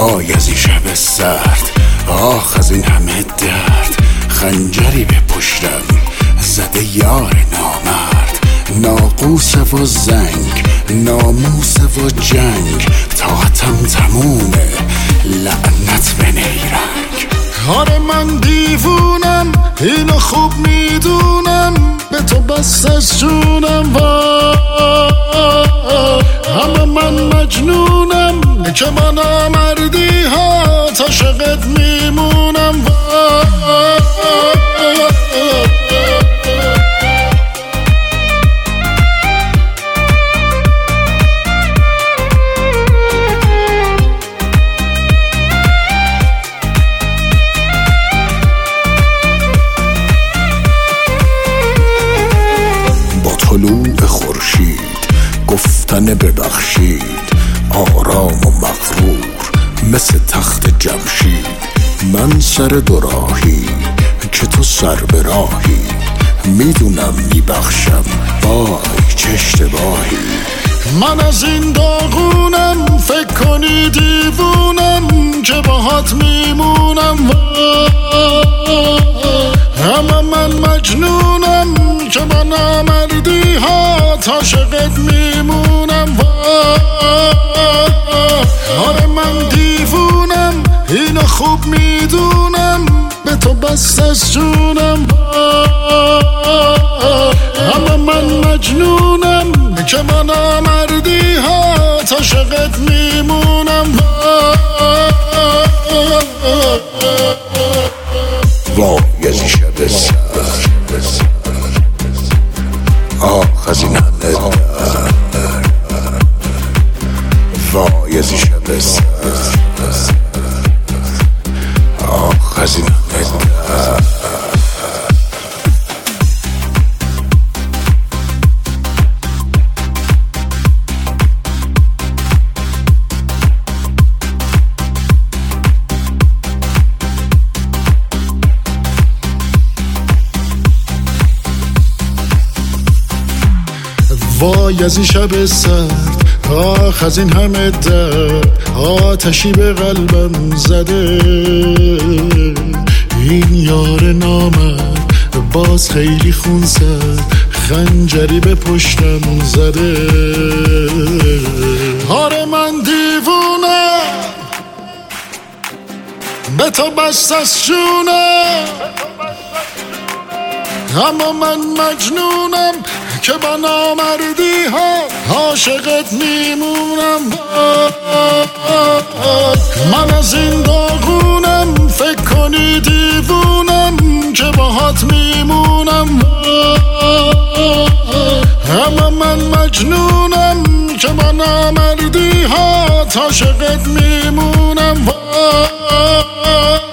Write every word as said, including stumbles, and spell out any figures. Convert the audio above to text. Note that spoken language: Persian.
وای از این شب سرد، آخ از این همه درد. خنجری به پشتم زده یار نامرد، ناقوس و زنگ، ناموس و جنگ. طاقتم تمومه، لعنت به نیرنگ. آره من دیوونم، اینو خوب میدونم، به تو بس از جونم. اما من مجنونم که با نامردی ها عاشقت میمونم. طلوع خورشید گفتن ببخشید، آرام و مغرور مثل تخت جمشید. من سر دوراهی که تو سر به راهی، میدونم میبخشم وای چه اشتباهی. من از این داغونم، فکر کنی دیوونم که باهات میمونم. اما من مجنونم که با نامردی ها عاشقت میمونم. آره من دیوونم، اینو خوب میدونم، به تو بس از جونم. اما من مجنونم که با نامردی ها عاشقت میمونم. وای از این شب سرد، آخ از این همه درد. وای از این شب سرد، آخ از این همه درد. وای از این شب سرد، آخ از این همه درد. آتشی به قلبم زده، این یار نامرد باز خیلی خون زد، خنجری به پشتم زده. آره من دیوونم، به تو بس از جونم. اما من مجنونم که با نامردی ها عاشقت میمونم. من از این داغونم، فکر کنی دیوونم که باهات میمونم. اما من مجنونم که با نامردی ها عاشقت میمونم.